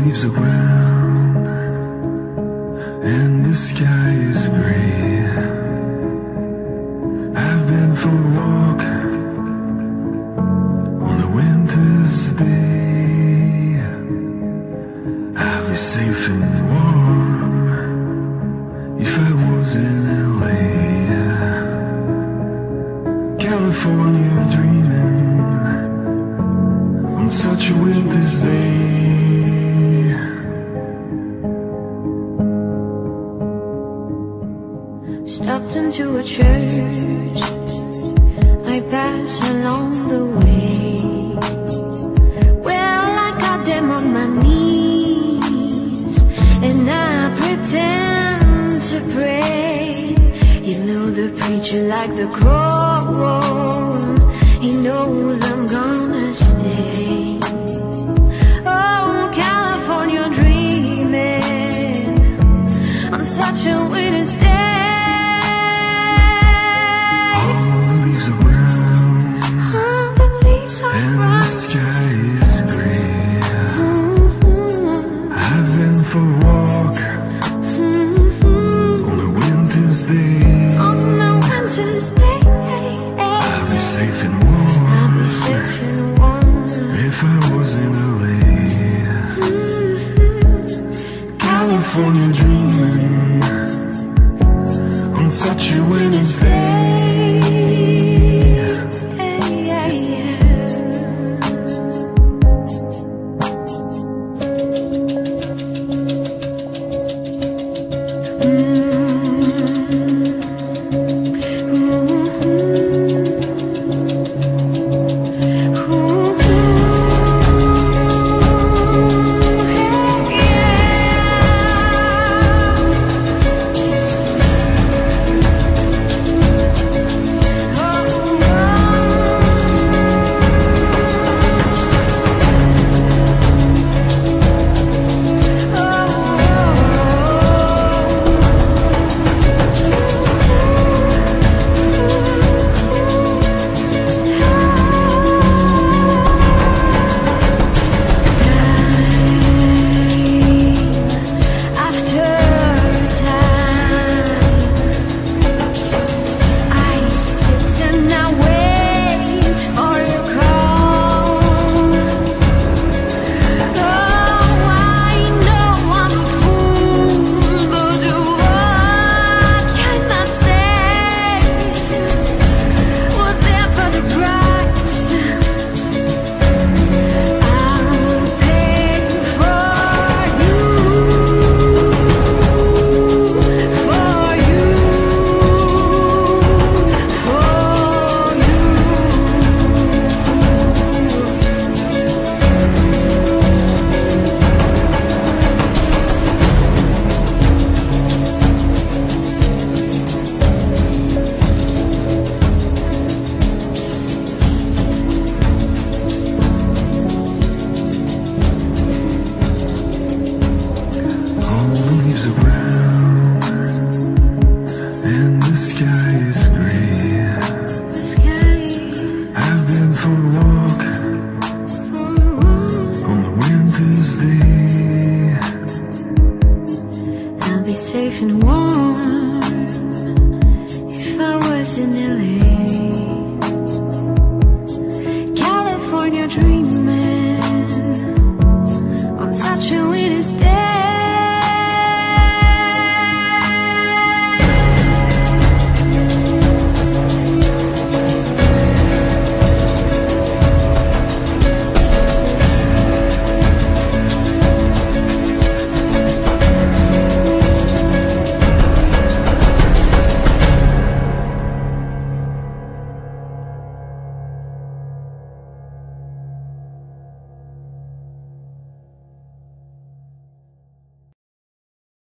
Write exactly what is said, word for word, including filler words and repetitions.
leaves are brown and the sky is gray. I've been for a walk on a winter's day. I'd be safe and warm if I was in L A. California dreaming on such a winter's day. Stopped into a church, I pass along the way. Well, I got them on my knees, and I pretend to pray. You know the preacher like the cold, he knows I'm gonna stay. Oh, California dreaming on such a winter's day. For a walk on a winter's day. On a winter's day, I'll be safe and warm. I'll be safe and warm if I was in L A. California dreaming on such a winter's day. And the sky is gray. the sky. I've been for a walk on a winter's day. I'll be safe and warm